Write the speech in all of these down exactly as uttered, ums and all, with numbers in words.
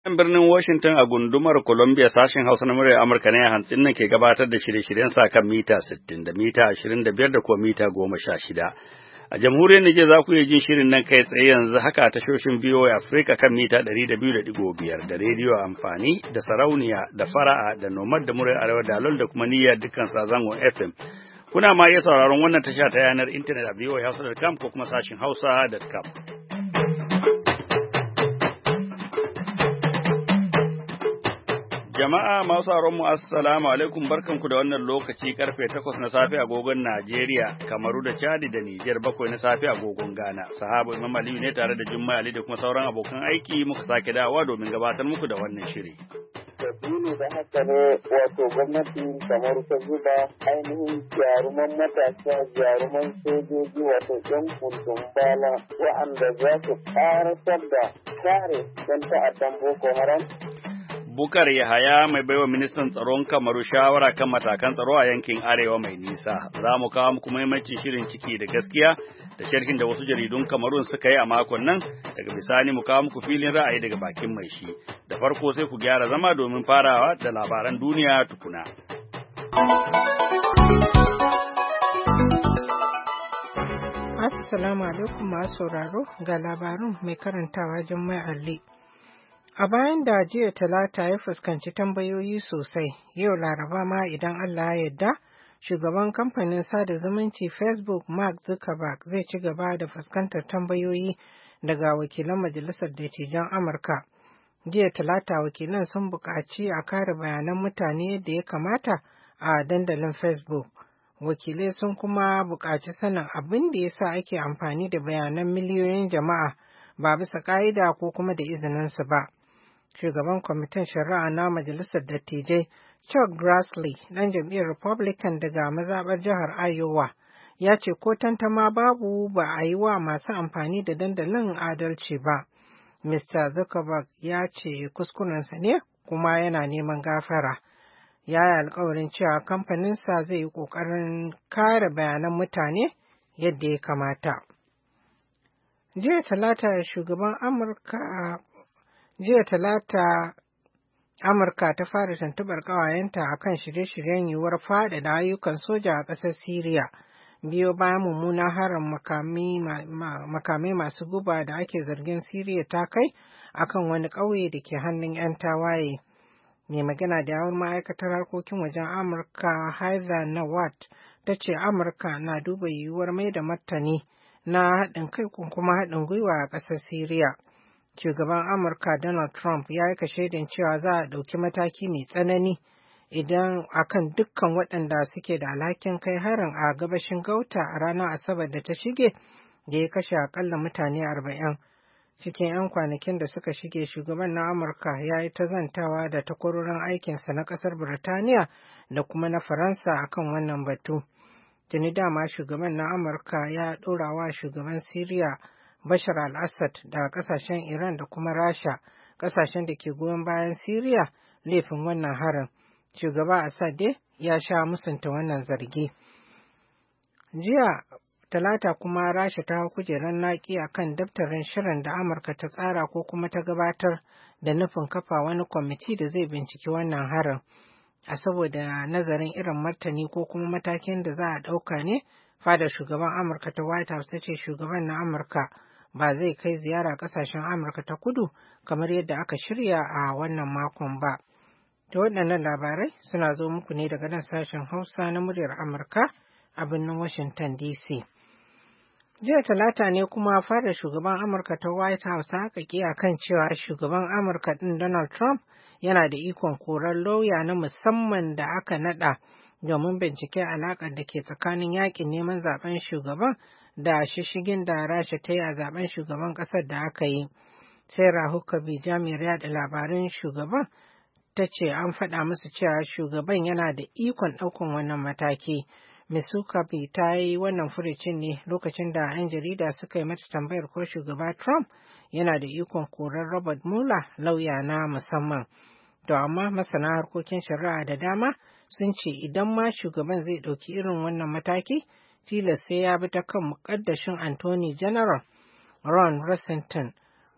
birnin Washington a gundumar Columbia sashen Hausa na muryar Amurka ne a hantsin nan ke gabatar da shirye-shiryen sa kan mita sittin da mita ashirin da biyar da kuma mita goma sha shida. A jamhuriyar Nijar za ku iya jin shirin nan kai tsaye yanzu haka a tashoshin V O A Africa kan mita ɗari da biyu da ɗigo biyar da rediyo amfani da sarauniya da fara'a da nomad da muryar arewa da alol da kuma niyyar dukkan sazangon F M. Kuna ma iya sauraron wannan tasha ta yanar intanet a v o a hausa dot com ko kuma sashin hausa dot com. Jama'a masu mu assalamu alaikum barkanku da wannan lokaci karfe takwas na safe agogon Najeriya, Kamaru da Chadi da Nijar bakwai na safe agogon Ghana. Sahabu Imam Aliyu ne tare da Jummai Ali da kuma sauran abokan aiki muka sake dawowa domin gabatar muku da wannan shiri. Sabili da haka ne wato gwamnati kamar ta zuba ainihin jaruman matasa jaruman sojoji wato yan kundin bala wa'anda za su ƙarasar da kare don ta'addan Boko Haram. Bukar Yahaya mai baiwa ministan tsaron Kamaru shawara kan matakan tsaro a yankin Arewa mai nisa. Za mu kawo muku maimacin shirin ciki da gaskiya da sharhin da wasu jaridun Kamarun suka yi a makon nan. Daga bisani mu kawo muku filin ra'ayi daga bakin mai shi. Da farko sai ku gyara zama domin farawa da labaran duniya tukuna. Assalamu alaikum masu sauraro ga labarin mai karantawa Jummai Ali. A bayan da jiya Talata ya fuskanci tambayoyi sosai, yau Laraba ma idan Allah ya yarda, shugaban kamfanin sada zumunci Facebook Mark Zuckerberg zai ci gaba da fuskantar tambayoyi daga wakilan Majalisar Dattijan Amurka. Jiya Talata wakilan sun buƙaci a kare bayanan mutane yadda ya kamata a dandalin Facebook. Wakilai sun kuma buƙaci sanin abin da ya sa ake amfani da bayanan miliyoyin jama'a ba bisa ƙa'ida ko kuma da izininsu ba. Shugaban kwamitin shari'a na Majalisar Dattijai Chuck Grassley ɗan jam'iyyar Republican daga mazaɓar jihar Iowa ya ce ko tantama babu ba a yi wa masu amfani da dandalin adalci ba. Mister Zuckerberg ya ce kuskurensa ne kuma yana neman gafara. Ya yi alkawarin cewa kamfaninsa zai yi ƙoƙarin kare bayanan mutane yadda ya kamata. Jiya Talata shugaban Amurka Jiya Talata, Amurka ta fara tuntuɓar ƙawayenta a kan shirye-shiryen yiwuwar faɗaɗa ayyukan soja a ƙasar Siriya, biyo bayan mummunan harin makamai masu guba da ake zargin Siriya ta kai a kan wani ƙauye da ke hannun 'yan tawaye. Mai magana da yawon ma'aikatar harkokin wajen Amurka, Heather Nauert, ta ce Amurka na duba yiwuwar mai da martani na haɗin kai kuma haɗin gwiwa a ƙasar Siriya. Shugaban Amurka Donald Trump ya yi kashedin cewa za a ɗauki mataki mai tsanani idan akan dukkan waɗanda suke da alhakin kai harin a gabashin Gauta a ranar Asabar da ta shige da ya kashe akalla mutane arba'in. Cikin 'yan kwanakin da suka shige shugaban na Amurka ya yi ta zantawa da takwarorin aikinsa na ƙasar Birtaniya da kuma na Faransa akan wannan batu. Tuni dama shugaban na Amurka ya ɗora wa shugaban Siriya Bashar al-Assad da kasashen Iran da kuma Rasha, kasashen da ke goyon bayan Siriya laifin wannan harin. Shugaba Assad dai ya sha musunta wannan zargi. Jiya Talata kuma Rasha ta hau kujerar naki a kan daftarin shirin da Amurka ta tsara ko kuma ta gabatar da nufin kafa wani kwamiti da zai binciki wannan harin. A saboda nazarin irin martani ko kuma matakin da za a ɗauka ne, fadar shugaban Amurka ta White House ta ce shugaban na Amurka ba zai kai ziyara kasashen Amurka ta kudu kamar yadda aka shirya a wannan makon ba. Da waɗannan labarai suna zo muku ne daga nan sashen Hausa na muryar Amurka a birnin Washington D C. Jiya Talata ne kuma fadar shugaban Amurka ta White House aka kiya kan cewa shugaban Amurka ɗin Donald Trump yana da ikon korar lauya na musamman da aka naɗa domin bincike alaƙar da ke tsakanin yaƙin neman zaben shugaban da shishigin da Rasha ta yi a zaben shugaban ƙasar da aka yi. Sarah Huckabee jami'ar yada labaran shugaban ta ce an faɗa musu cewa shugaban yana da ikon ɗaukan wannan mataki. Miss Huckabee ta yi wannan furucin ne lokacin da 'yan jarida suka yi mata tambayar ko shugaba Trump yana da ikon korar Robert Mueller lauya na musamman. To amma masana harkokin shari'a da dama sun ce idan ma shugaban zai ɗauki irin wannan mataki, tilas sai ya bi ta kan muƙaddashin Attorney General Ron Rosenstein,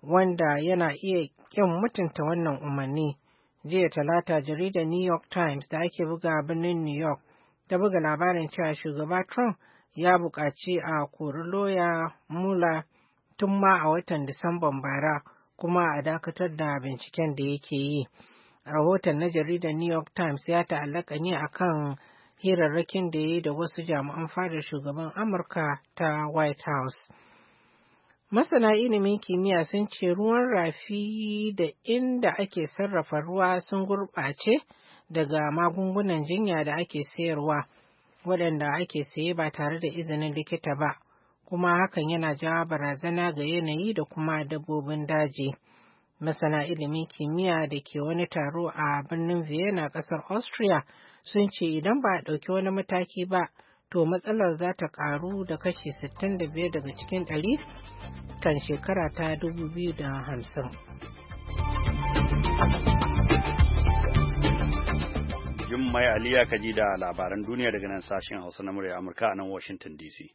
wanda yana iya ƙin mutunta wannan umarni. Jiya Talata jaridar New York Times da ake buga a birnin New York ta buga labarin cewa shugaba Trump ya buƙaci a kori loya Mueller tun ma a watan Disamban bara kuma a dakatar da binciken da yake yi. Rahoton na jaridar New York Times ya ta'allaka ne akan hirarrakin da ya yi da wasu jami'an fadar shugaban Amurka ta White House. Masana ilimin kimiyya sun ce ruwan rafi da inda ake sarrafa ruwa sun gurɓace daga magungunan jinya da ake sayarwa, waɗanda ake saye ba tare da izinin likita ba, kuma hakan yana jawo barazana ga yanayi da kuma dabbobin daji. Masana ilimin kimiyya da ke wani taro a birnin Vienna, ƙasar Austria, sun ce idan ba a ɗauki wani mataki ba, to matsalar za ta ƙaru da kashi sittin da biyar daga cikin ɗari kan shekara ta dubu biyu da hamsin. Jummai Aliya kaji da labaran duniya daga nan sashen Hausa na murya Amurka a nan Washington D C.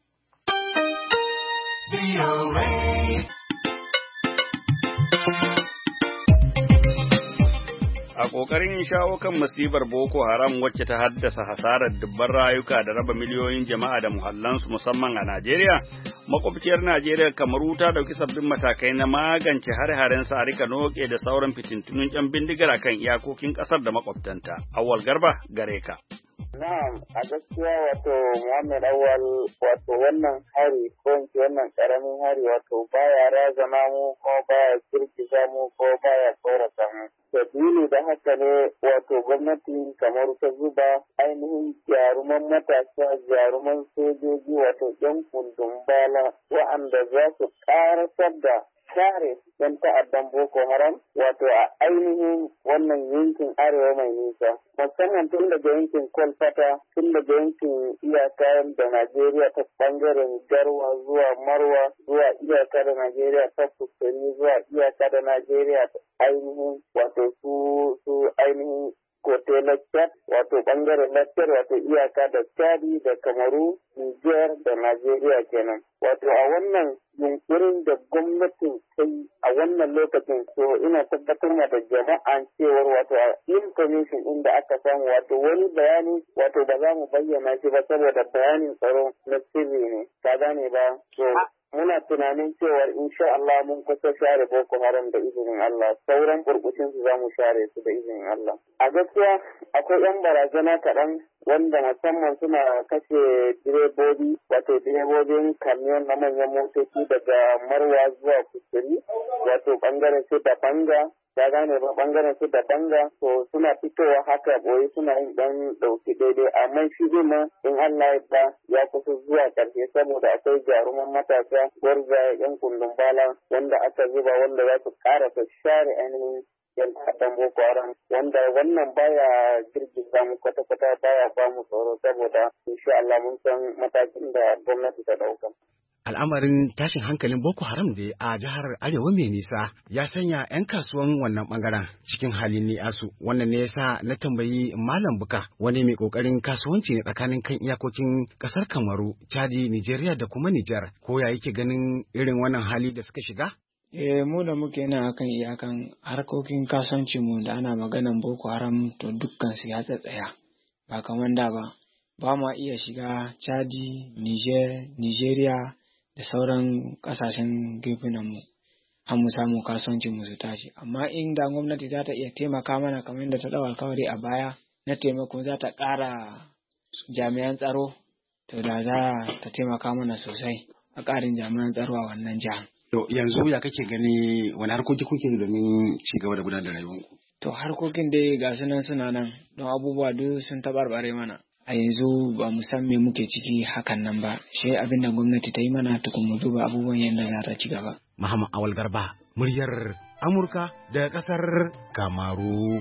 A ƙoƙarin shawo kan masibar Boko Haram wacce ta haddasa hasarar dubban rayuka da raba miliyoyin jama'a da muhallansu musamman a Najeriya, makwabciyar Najeriya Kamaru ta ɗauki sabbin matakai na magance hare-haren sa rika noke da sauran fitintunun ƴan bindigar akan iyakokin ƙasar da makwabtanta. Awwal Garba gare ka. Na'am, a gaskiya wato Muhammad Awal wato wannan hari ko wannan karamin hari wato baya razana mu ko baya kirkiza mu ko baya tsorata mu. Sabili da haka ne wato gwamnati kamar ta zuba ainihin jaruman matasa jaruman sojoji wato yan kundin bala wa'anda za su karasar da kare yan ta'addan Boko Haram wato a ainihin wannan yankin arewa mai nisa musamman tun daga yankin Kolfata tun daga yankin iyaka da Najeriya ta bangaren Garwa zuwa Marwa zuwa iyaka da Najeriya ta Fuskari zuwa iyaka da Najeriya ta ainihin wato su su ainihin kote Chad wato bangaren Chad wato iyaka da Chadi da Kamaru Niger da Najeriya kenan wato a wannan yunkurin da gwamnatin ta yi a wannan lokacin so ina tabbatar da jama'an cewar wato information inda aka samu wato wani bayani wato ba za mu bayyana shi ba saboda bayanin tsaro na sirri ne ka gane ba so muna tunanin cewar insha Allah mun kusa share Boko Haram da izinin Allah sauran burkushin su za mu share su da izinin Allah a gaskiya akwai yan barazana kaɗan wanda musamman suna kashe direbobi wato direbobin kamiyon na manyan motoci daga Marwa zuwa Kusuri wato bangaren su da Banga ya gane ba bangaren su da Banga to suna fitowa haka boye suna yin dan dauki daidai amma shi din in Allah ya ya kusa zuwa karshe saboda akwai jaruman matasa gwarza yan kundin bala wanda aka zuba wanda za su karasa share ainihin yan ta'addan Boko Haram wanda wannan baya girgiza mu kwata-kwata baya ba mu tsoro saboda insha Allah mun san matakin da gwamnati ta dauka. Al'amarin tashin hankalin Boko Haram da a jihar Arewa mai nisa ya sanya 'yan kasuwan wannan bangaren cikin halin ni'asu. Wannan ne yasa na tambayi Malam Buka wani mai kokarin kasuwanci ne tsakanin kan iyakokin kasar Kamaru, Chadi, Nigeria da kuma Nijar. Ko ya yake ganin irin wannan hali da suka shiga? Eh mu da muke nan akan iyakan harkokin kasuwanci mu da ana maganan Boko Haram to dukkan su ya tsatsaya ba kamar da ba. Ba ma iya shiga Chadi, Niger, Nigeria da sauran kasashen gefenanmu an mu samu kasuwancin mu su tashi amma inda gwamnati za ta iya taimaka mana kamar yadda ta dawo alkawari a baya na taimako za ta ƙara jami'an tsaro to da za ta taimaka mana sosai a ƙarin jami'an tsaro a wannan jihar. To yanzu ya kake gani wani harkoki kuke domin ci gaba da gudanar da rayuwanku? To harkokin dai ga sunan suna nan don abubuwa duk sun taɓarɓare mana. A yanzu ba mu san me muke ciki hakan nan ba, shi abin da gwamnati ta yi mana tukun mu duba abubuwan yadda za ta ci gaba. Muhammad Awal Garba, muryar Amurka da ƙasar Kamaru.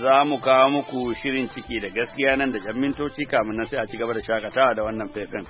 za mu kawo muku shirin ciki da gaskiya nan da jan mintoci kamun nan sai a ci gaba da shakatawa da wannan faifin.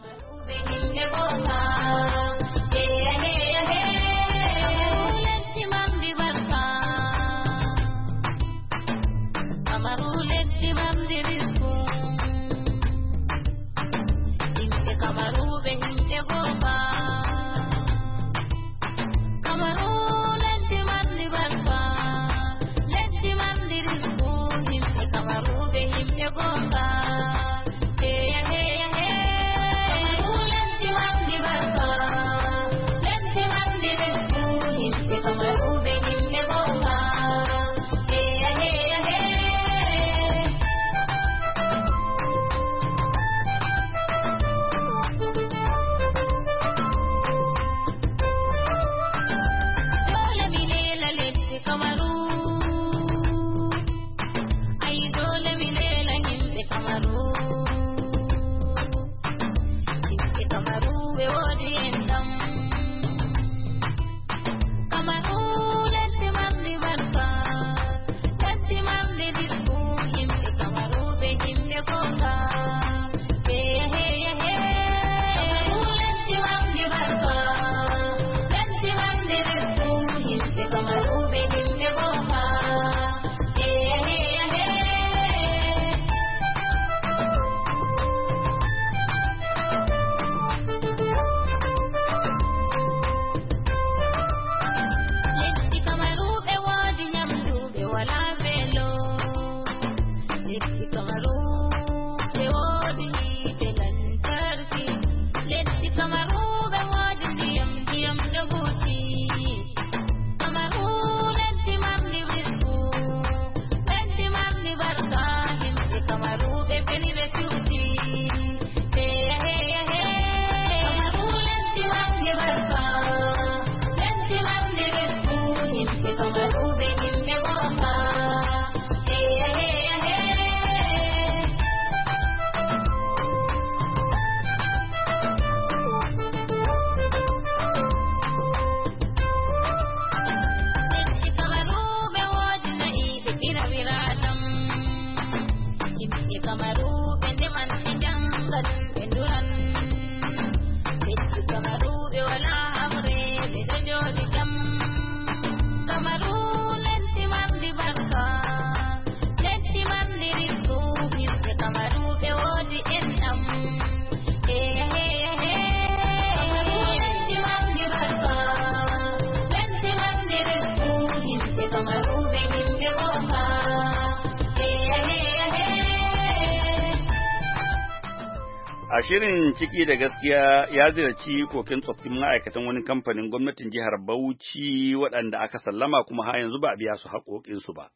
A shirin ciki da gaskiya ya ziyarci kokin tsoffin ma'aikatan wani kamfanin gwamnatin jihar Bauchi waɗanda aka sallama kuma har yanzu ba a biya su haƙoƙinsu ba.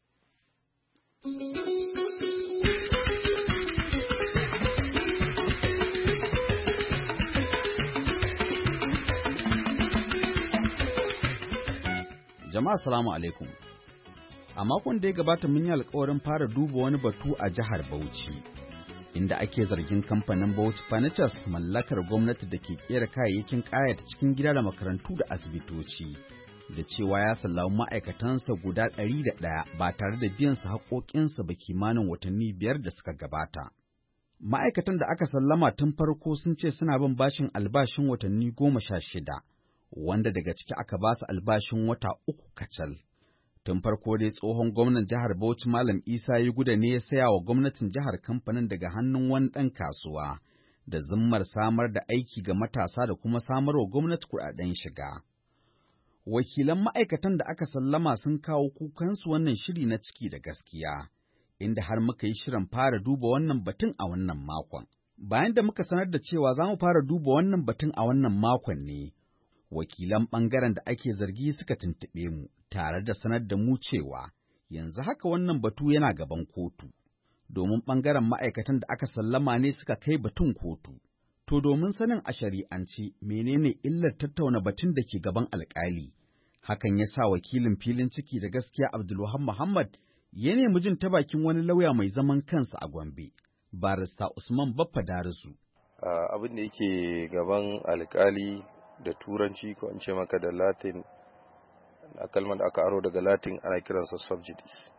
Jama'a salamu alaikum. A makon da ya gabata mun yi alƙawarin fara duba wani batu a jihar Bauchi, inda ake zargin kamfanin Bauchi Furnitures mallakar gwamnati da ke kera kayayyakin ƙayata cikin gida da makarantu da asibitoci, da cewa ya sallami ma'aikatansa guda ɗari da ɗaya ba tare da biyan su haƙoƙinsa ba kimanin watanni biyar da suka gabata. Ma'aikatan da aka sallama tun farko sun ce suna bin bashin albashin watanni goma sha shida, wanda daga ciki aka ba su albashin wata uku kacal. Tun farko dai tsohon gwamnan jihar Bauchi Malam Isa Yuguda ne ya saya wa gwamnatin jihar kamfanin daga hannun wani ɗan kasuwa, da zimmar samar da aiki ga matasa da kuma samar wa gwamnati kuɗaɗen shiga. Wakilan ma'aikatan da aka sallama sun kawo kukansu wannan shiri na ciki da gaskiya, inda har muka yi shirin fara duba wannan batun a wannan makon. Bayan da muka sanar da cewa za mu fara duba wannan batun a wannan makon ne, wakilan ɓangaren da ake zargi suka tuntuɓe mu, tare da sanar da mu cewa yanzu haka wannan batu yana gaban kotu, domin ɓangaren ma'aikatan da aka sallama ne suka kai batun kotu. To domin sanin a shari'ance menene illar tattauna batun da ke gaban alƙali, hakan ya sa wakilin filin ciki da gaskiya Abdulwahab Muhammad ya nemi jin ta bakin wani lauya mai zaman kansa a Gombe, barista Usman Baffa Darisu. Uh, abin da yake gaban alƙali da turanci ko in ce maka da Latin, a kalmar da aka aro daga Latin ana kiransa subjudice.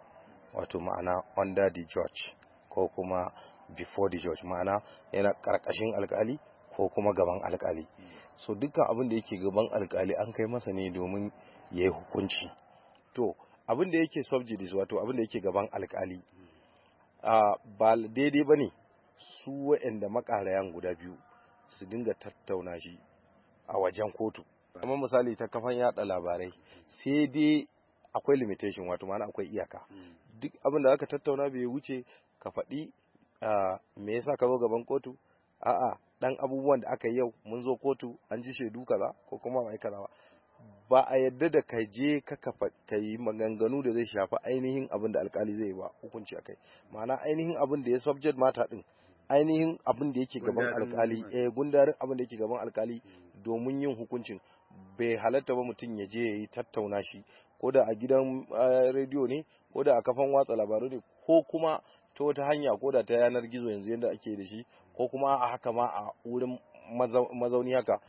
wato ma'ana under the judge ko kuma before the judge, ma'ana yana karkashin alkali ko kuma gaban alkali. So dukkan abin da yake gaban alkali an kai masa ne domin ya yi hukunci. To abin da yake subjudice wato abin da yake gaban alkali uh, ba daidai ba ne su waɗanda makarayan guda biyu su dinga tattauna shi a wajen kotu. Kamar misali ta kafan yada labarai sai dai akwai limitation wato ma'ana akwai iyaka. Duk abin da aka tattauna bai wuce ka faɗi uh, me yasa ka zo gaban kotu, a'a dan abubuwan da aka yi yau mun zo kotu an ji shaidu kaza ko kuma mai kaza ba. Ba a yadda da ka je ka ka yi maganganu da zai shafi ainihin abin da alkali zai ba hukunci akai, ma'ana ainihin abin da ya subject matter din, ainihin abin da yake gaban alkali, eh gundarin abin da yake gaban alkali domin yin hukuncin. Bai halatta ba mutum ya je ya yi tattauna shi ko da a gidan rediyo ne ko da a kafan watsa labaru ne ko kuma ta wata hanya ko da ta yanar gizo yanzu yadda ake da shi ko kuma a haka ma a wurin mazauni haka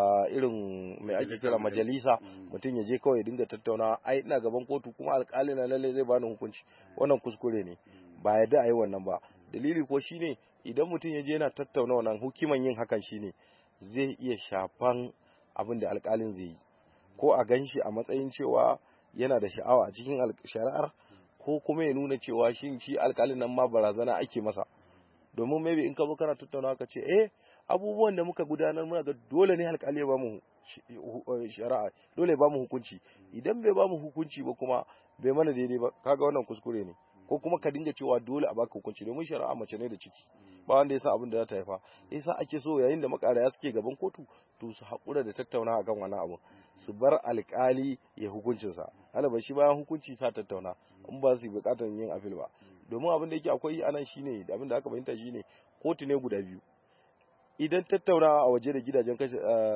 irin mai ake kira majalisa mutum ya je kawai ya dinga tattaunawa ai ina gaban kotu kuma alkali na lalle zai bani hukunci. Wannan kuskure ne, ba yadda a yi wannan ba. Dalili ko shine idan mutum ya je yana tattauna wannan, hukiman yin hakan shine zai iya shafan abin da alkalin zai yi, ko a ganshi a matsayin cewa yana da sha'awa a cikin shari'ar ko kuma ya nuna cewa shi shi alkalin nan ma barazana ake masa. Domin maybe in ka zo kana tattaunawa ka ce eh abubuwan da muka gudanar muna ga dole ne alkali ya ba mu shari'a, dole ya ba mu hukunci. Idan bai ba mu hukunci ba kuma bai mana daidai ba, kaga wannan kuskure ne. Ko kuma ka dinga cewa dole a baka hukunci, domin shari'a mace ne da ciki, ba wanda ya san abin da za ta haifa. Yasa ake so yayin da makaraya suke gaban kotu to su haƙura da tattauna akan wannan abu, su bar alkali ya hukuncin sa. Alaba shi bayan hukunci sa tattauna in ba su yi bukatar yin appeal ba. Domin abin da yake akwai anan shine da abin da aka fahimta shine kotu ne guda biyu. Idan tattaunawa a waje da gidajen kashe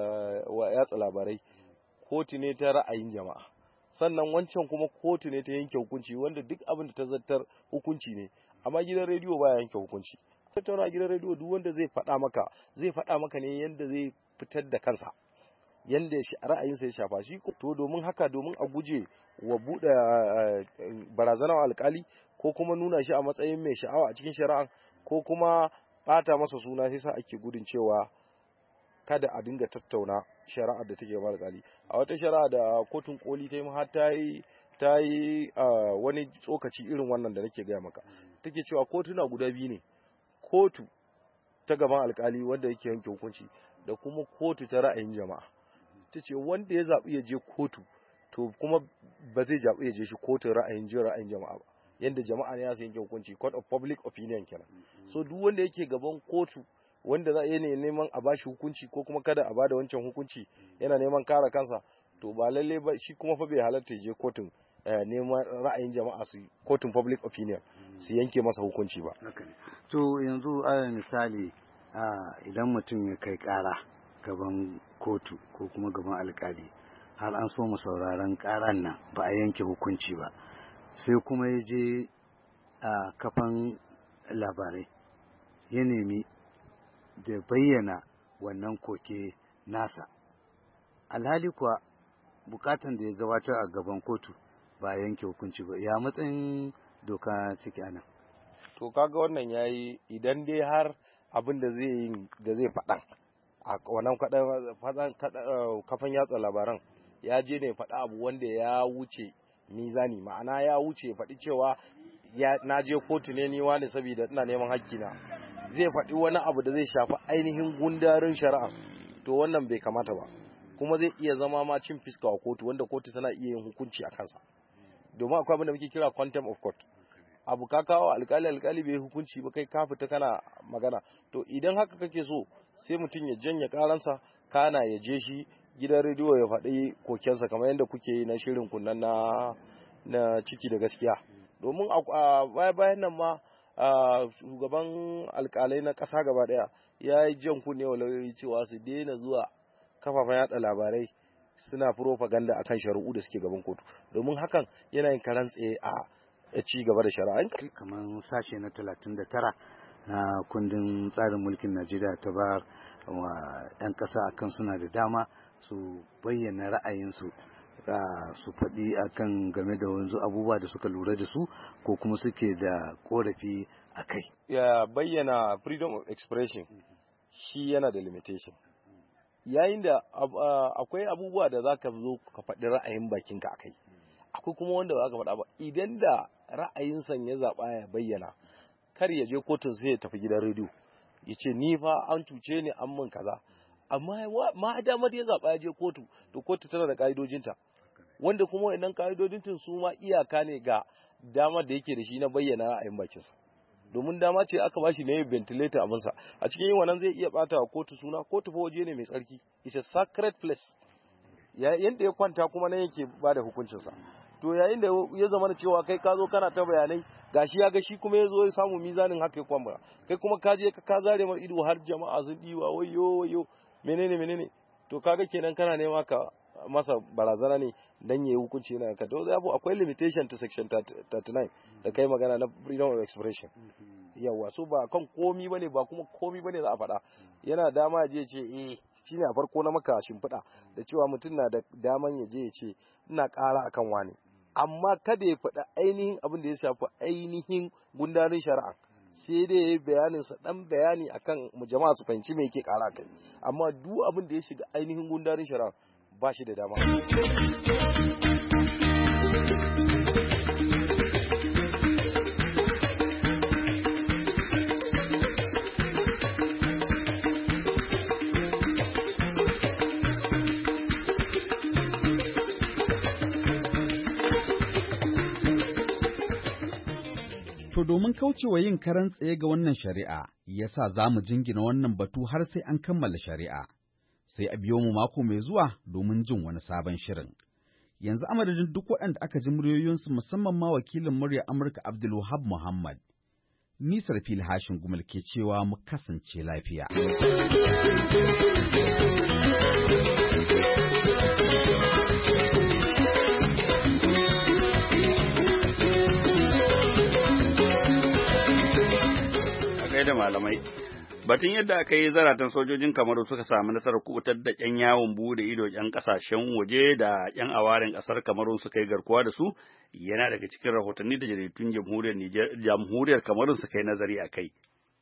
yatsa labarai, kotu ne ta ra'ayin jama'a. Sannan wancan kuma kotu ne ta yanke hukunci wanda duk abin da ta zartar hukunci ne. Amma gidan rediyo baya yanke hukunci. Tattauna gidan rediyo duk wanda zai faɗa maka zai faɗa maka ne yanda zai fitar da kansa, yanda ra'ayinsa ya shafa shi. To domin haka, domin a guje wa buɗe barazana wa alkali ko kuma nuna shi a matsayin mai sha'awa a cikin shari'a ko kuma ɓata masa suna, sai sa ake gudun cewa kada a dinga tattauna shari'ar da take gaban alkali. A wata shari'a da kotun koli ta yi har ta yi ta yi wani tsokaci irin wannan da nake gaya maka, take cewa kotuna guda biyu ne, kotu ta gaban alkali wanda yake yanke hukunci da kuma kotu ta ra'ayin jama'a. Ta ce wanda ya zaɓi ya je kotu to kuma ba zai zaɓi ya je shi kotun ra'ayin jin ra'ayin jama'a ba, yanda jama'a ne ya yanke hukunci, court of public opinion kenan. So duk wanda yake gaban kotu wanda za a yi neman a bashi hukunci ko kuma kada a bada wancan hukunci yana neman kare kansa, to ba lalle ba shi kuma fa bai halatta je kotun neman ra'ayin jama'a su kotun public opinion su yanke masa hukunci ba. To yanzu a misali idan mutum ya kai kara gaban kotu ko kuma gaban alkali har an so mu sauraron karan nan ba a yanke hukunci ba, sai kuma ya je a kafan labarai ya nemi da bayyana wannan koke nasa, alhali kuwa bukatan da ya gabatar a gaban kotu ba a yanke hukunci ba, ya matsayin doka take anan? To kaga wannan yayi, idan dai har abin da zai yi da zai faɗa a wannan kafan yatsa labaran ya je ne faɗa abu wanda ya wuce mizani, ma'ana ya wuce faɗi cewa ya na je kotu ne ni wani saboda ina neman hakkina, zai faɗi wani abu da zai shafi ainihin gundarin shari'a, to wannan bai kamata ba, kuma zai iya zama ma cin fiska wa kotu wanda kotu tana iya yin hukunci a kansa. Domin akwai abin da muke kira contempt of court, abu ka kawo alkali alkali bai hukunci ba, kai ka fita kana magana. To idan haka kake so sai mutum ya janye karansa, kana ya je shi gidan rediyo ya faɗi kokensa kamar yadda kuke yi na shirin kunnan na na ciki da gaskiya. Domin a baya bayan nan ma shugaban alkalai na ƙasa gaba ɗaya ya yi jan kunne wa lauyoyi cewa su daina zuwa kafafen yaɗa labarai suna propaganda akan shari'u da suke gaban kotu, domin hakan yana yin karan tsaye a ci gaba da shari'a. Kamar sashe na talatin da tara na kundin tsarin mulkin Najeriya ta ba wa 'yan ƙasa akan suna da dama su bayyana ra'ayinsu su faɗi akan game da wanzu abubuwa da suka lura da su ko kuma suke da korafi a kai. Ya bayyana freedom of expression shi yana da limitation. Yayin da akwai abubuwa da za ka zo ka faɗi ra'ayin bakinka a kai, akwai kuma wanda za ka faɗa ba. Idan da ra'ayinsa ya zaɓa ya bayyana, kar ya je kotun sai ya tafi gidan rediyo ya ce ni fa an cuce ni an min kaza. Amma ma damar ya zaɓa ya je kotu, to kotu tana da ƙa'idojinta, wanda kuma wannan ƙa'idojin su ma iyaka ne ga damar da yake da shi na bayyana ra'ayin bakinsa. Domin dama ce aka ba shi ne ventilator abinsa, a cikin yin wannan zai iya ɓata wa kotu suna. Kotu fa waje ne mai tsarki, it's a sacred place. Yanda ya kwanta kuma nan yake ba da hukuncinsa. To yayin da ya zama da cewa kai ka zo kana ta bayanai, gashi ya ga shi kuma ya zo ya samu mizanin haka ya kwamba, kai kuma ka je ka zare mar ido har jama'a sun diwa wayo wayo menene menene, to kaga kenan kana nema ka masa barazana ne dan yayi hukunci yana ka. To akwai limitation to section thirty-nine da kai magana na freedom of expression. Yawa, so ba kan komi bane, ba kuma komi bane za a faɗa. Yana dama je ce eh shine a farko na maka shimfiɗa da cewa mutum na da daman ya je ya ce ina ƙara akan wani, amma kada ya faɗa ainihin abin da ya shafi ainihin gundarin shari'a, sai dai ya yi bayaninsa ɗan bayani akan mu jama'a su fahimci me yake ƙara kai. Amma duk abin da ya shiga ainihin gundarin shari'a ba shi da dama. To domin kaucewa yin karan tsaye ga wannan shari'a, yasa za mu jingina wannan batu har sai an kammala shari'a. Sai a biyo mu mako mai zuwa domin jin wani sabon shirin. Yanzu a madadin duk waɗanda aka ji muryoyinsu, musamman ma wakilin murya Amurka Abdulwahab Muhammad. Ni Sarfil Hashin Gumal ke cewa mu kasance lafiya. Da malamai. Batun yadda aka yi zaratan sojojin Kamaru suka samu nasarar kubutar da ƴan yawon bude ido ƴan ƙasashen waje da ƴan awarin ƙasar Kamaru suka yi garkuwa da su yana daga cikin rahotanni da jaridun jamhuriyar Nijar, jamhuriyar Kamaru suka yi nazari a kai.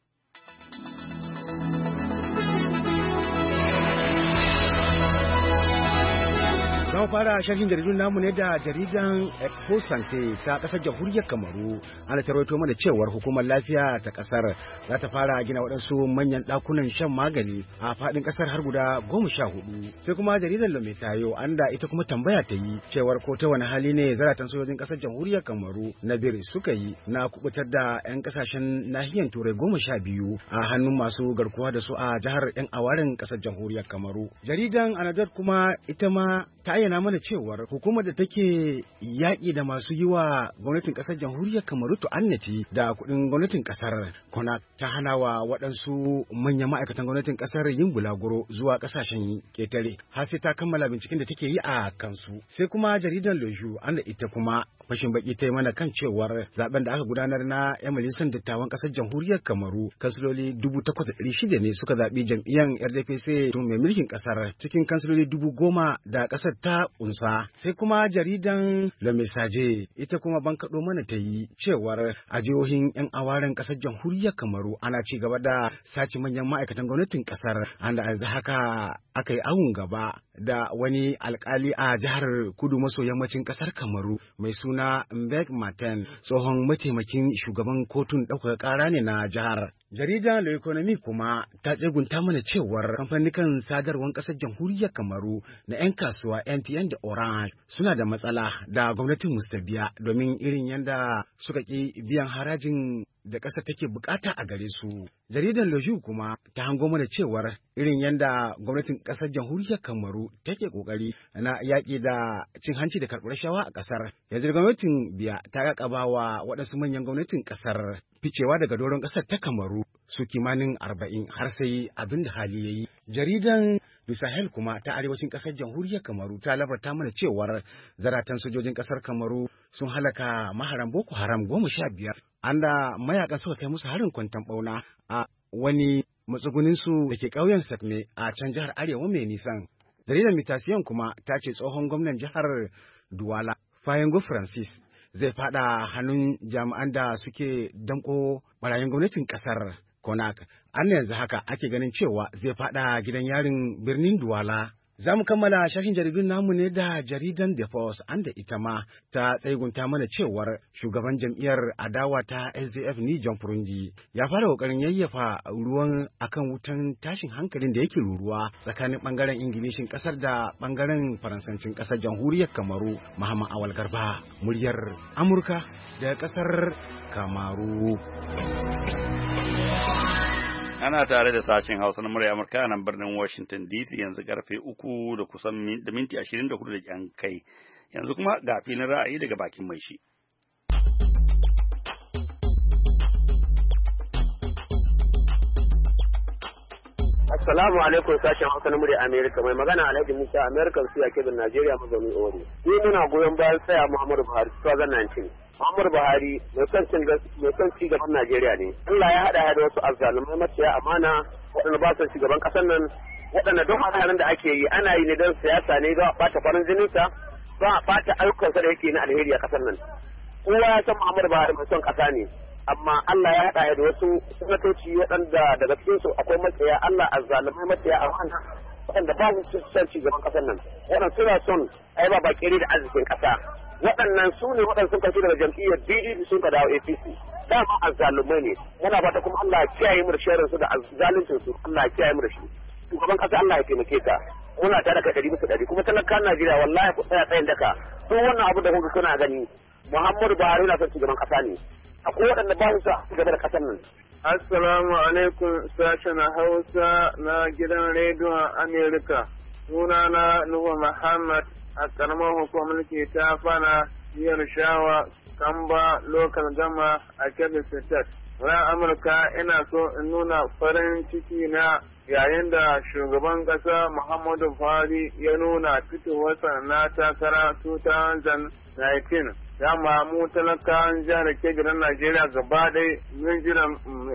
Za mu fara sharhin jaridun namu ne da jaridan Eco Sante ta kasar jamhuriyar Kamaru. Ana tarwato mana cewar hukumar lafiya ta kasar za ta fara gina waɗansu manyan ɗakunan shan magani a faɗin kasar har guda goma sha hudu. Sai kuma jaridar Lometayo an da ita kuma tambaya ta yi cewar ko ta wani hali ne zaratan sojojin kasar jamhuriyar Kamaru na bir suka yi na kubutar da 'yan kasashen nahiyar Turai goma sha biyu a hannun masu garkuwa da su a jihar 'yan awarin kasar jamhuriyar Kamaru. Jaridan Anadot kuma ita ma ta ayyana mana cewar hukumar da take yaƙi da masu yi wa gwamnatin ƙasar jamhuriyar Kamaru ta'annati da kuɗin gwamnatin ƙasar Konak ta hana wa waɗansu manyan ma'aikatan gwamnatin ƙasar yin bulaguro zuwa ƙasashen ƙetare har sai ta kammala binciken da take yi a kansu. Sai kuma jaridar Leju an da ita kuma fashin baki ta yi mana kan cewar zaben da aka gudanar na 'yan majalisar dattawan ƙasar jamhuriyar Kamaru kansiloli dubu takwas da ɗari shida ne suka zaɓi jam'iyyar R D P C mai mulkin ƙasar cikin kansiloli dubu goma da ƙasar ta unsa. Sai kuma jaridan Le Message ita kuma bankaɗo mana ta yi cewar a jihohin 'yan awaren ƙasar jamhuriyar Kamaru ana ci gaba da sace manyan ma'aikatan gwamnatin ƙasar, an da yanzu haka aka yi awun gaba da wani alkali a jihar kudu maso yammacin ƙasar Kamaru mai suna Mbek Maten, tsohon mataimakin shugaban kotun ɗaukaka ƙara ne na jihar. Jaridar Le Economy kuma ta tsegunta mana cewar kamfanikan sadarwar ƙasar jamhuriyar Kamaru na 'yan kasuwa M T N da Orange suna da matsala da gwamnatin Mustabiya domin irin yadda suka ƙi biyan harajin da ƙasar take bukata a gare su. Jaridar Leju kuma ta hango mana cewar irin yadda gwamnatin ƙasar jamhuriyar Kamaru take ƙoƙari na yaƙi da cin hanci da karɓar rashawa a ƙasar. Yanzu gwamnatin Biya ta ƙaƙaba wa waɗansu manyan gwamnatin ƙasar ficewa daga doron ƙasar ta Kamaru su kimanin arba'in har sai abin da hali ya yi. Jaridan Du Sahel kuma ta arewacin ƙasar jamhuriyar Kamaru ta labarta mana cewar zaratan sojojin ƙasar Kamaru sun halaka maharan Boko Haram goma sha biyar. An da mayakan suka kai musu harin kwanton ɓauna a wani matsuguninsu da ke ƙauyen Sakme a can jihar Arewa mai nisan. Jaridar Mutation kuma ta ce tsohon gwamnan jihar Duwala Fayengo Francis zai fada hannun jami'an da suke danko barayin gwamnatin kasar Konak. An yanzu haka ake ganin cewa zai fada gidan yarin birnin Duwala. Za mu kammala shafin jaridun namu ne da jaridan The Post, an da ita ma ta tsegunta mana cewar shugaban jam'iyyar adawa ta S D F ni John Furundi ya fara kokarin yayyafa ruwan akan wutan tashin hankalin da yake ruruwa tsakanin bangaren Ingilishin kasar da bangaren Faransancin kasar Jamhuriyar Kamaru. Muhammad Awal Garba, muryar Amurka da kasar Kamaru. Ana tare da sashen Hausa na murya Amurka nan birnin Washington D C yanzu karfe uku da kusan da minti ashirin da hudu da yan kai. Yanzu kuma ga filin ra'ayi daga bakin mai shi. Assalamu alaikum sashen Hausa na murya Amerika, mai magana Alhaji Musa American Suya Kebin Najeriya mazauni Ori. Ni muna goyon bayan tsaya Muhammadu Buhari twenty nineteen. Muhammadu Buhari mai son cin mai son ci gaban Najeriya ne. Allah ya hada da wasu azzalumai maciya amana waɗanda ba su ci gaban ƙasar nan, waɗanda duk hadarin da ake yi ana yi ne don siyasa ne don a ɓata farin jininsa, don a ɓata ayyukansa da yake na alheri a ƙasar nan. Kowa ya san Muhammadu Buhari mai son ƙasa ne. Amma Allah ya haɗa da wasu sanatoci waɗanda daga cikinsu akwai matsaya Allah azzalumai matsaya a wannan waɗanda ba su son ci gaban ƙasar nan, waɗanda suna son ai ba bakere da arzikin ƙasa. Waɗannan su ne waɗanda sun kashi daga jam'iyyar B D P sun ka dawo A P C. Dama azzalumai ne, muna fata kuma Allah ya kiyaye mu da sharin su da zaluncin su, Allah ya kiyaye mu da shi. Shugaban ƙasa Allah ya taimake ka. Muna tare da ɗari bisa ɗari kuma talakan Najeriya wallahi ku tsaya tsayin daka. Duk wannan abu da kuka kuna gani Muhammadu Buhari na son ci gaban ƙasa ne. Akwai waɗanda ba su sa gaba da ƙasar nan. Assalamu alaikum sashen Hausa na gidan rediyon Amerika. Sunana Nuhu Muhammad a ƙaramar hukumar mulki ta fana biyar shawa Kamba Local Gama a Kebbi State. Ran Amurka ina so in nuna farin ciki na yayin da shugaban ƙasa Muhammadu Buhari ya nuna fitowarsa na takara two thousand nineteen. Dama mu talakawan jihar Kebbi na Najeriya gaba ɗaya mun jiran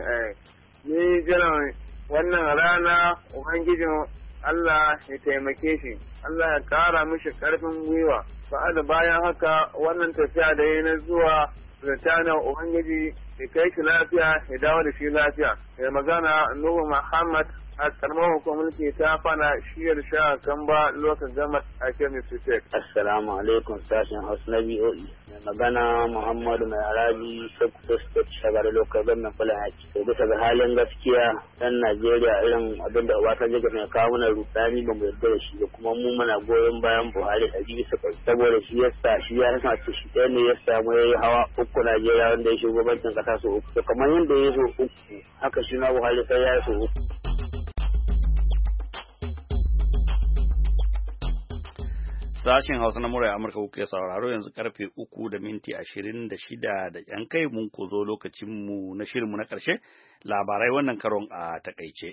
mun jiran wannan rana Ubangijin Allah ya taimake shi, Allah ya ƙara mishi ƙarfin gwiwa. Sa'ada bayan haka wannan tafiya da ya na zuwa Birtaniya Ubangiji ya kai shi lafiya ya dawo da shi lafiya. Ya magana Nuhu Muhammad a karamar hukumar mulki ta fana shiyar sha Kamba lokacin gama a Kebbi State. Assalamu alaikum sashen Hausa na B O E. Mai magana Muhammadu Mai Arabi Sokoto State Shagari Local Government Fulani Haki. To bisa ga halin gaskiya ɗan Najeriya irin abin da wata jiga mai kawo mana rudani ba mu yarda da shi ba kuma mu muna goyon bayan Buhari a bisa kai saboda shi yasa shi ya rasa ce shi ɗaya ne ya samu ya yi hawa uku Najeriya wanda ya shugabancin ƙasa su uku. To kamar yadda ya so uku haka shi na Buhari sai ya so uku. Sashen Hausa na murai Amurka kuke sauraro yanzu karfe uku da minti ashirin da shida da yan kai mun ku zo lokacinmu na shirinmu na ƙarshe labarai wannan karon a takaice.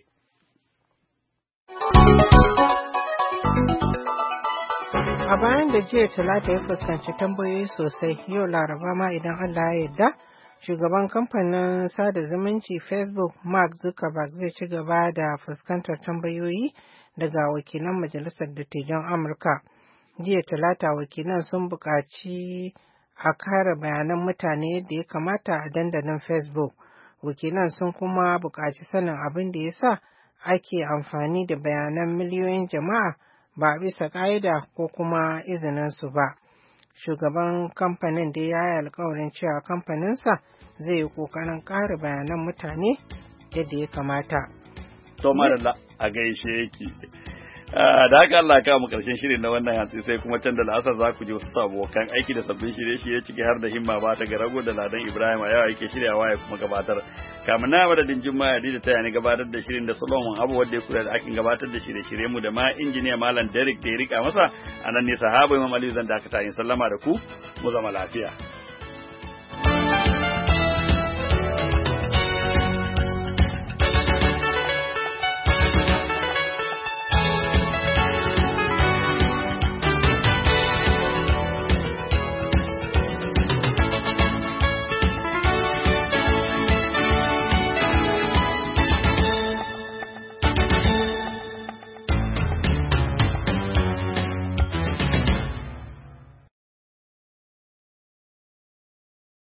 A bayan da jiya Talata ya fuskanci tambayoyi sosai yau Laraba ma idan Allah ya yarda shugaban kamfanin sada zumunci Facebook Mark Zuckerberg zai ci gaba da fuskantar tambayoyi daga wakilan Majalisar Dattijan Amurka. Jiya Talata wakilan sun buƙaci a kare bayanan mutane yadda ya kamata a dandalin Facebook. Wakilan sun kuma buƙaci sanin abin da ya sa ake amfani da bayanan miliyoyin jama'a ba bisa ƙa'ida ko kuma izininsu ba. Shugaban kamfanin da ya yi alkawarin cewa kamfaninsa zai yi ƙoƙarin kare bayanan mutane yadda ya kamata. To madalla a gaishe yake. Da haka Allah ya mu karshen shirin na wannan hantsi sai kuma can da la'asar za ku ji wasu abokan aiki da sabbin shirye-shirye ciki har da himma ba ta garago da ladan Ibrahim a yawa yake shiryawa ya kuma gabatar. Kamun na madadin Juma'a da ta yani gabatar da shirin da Solomon Abu wanda ya kula da akin gabatar da shirye-shirye mu da ma injiniya Malam Derek da ya rika masa a nan ne sahaba Imam Ali zan dakata yin sallama da ku mu zama lafiya.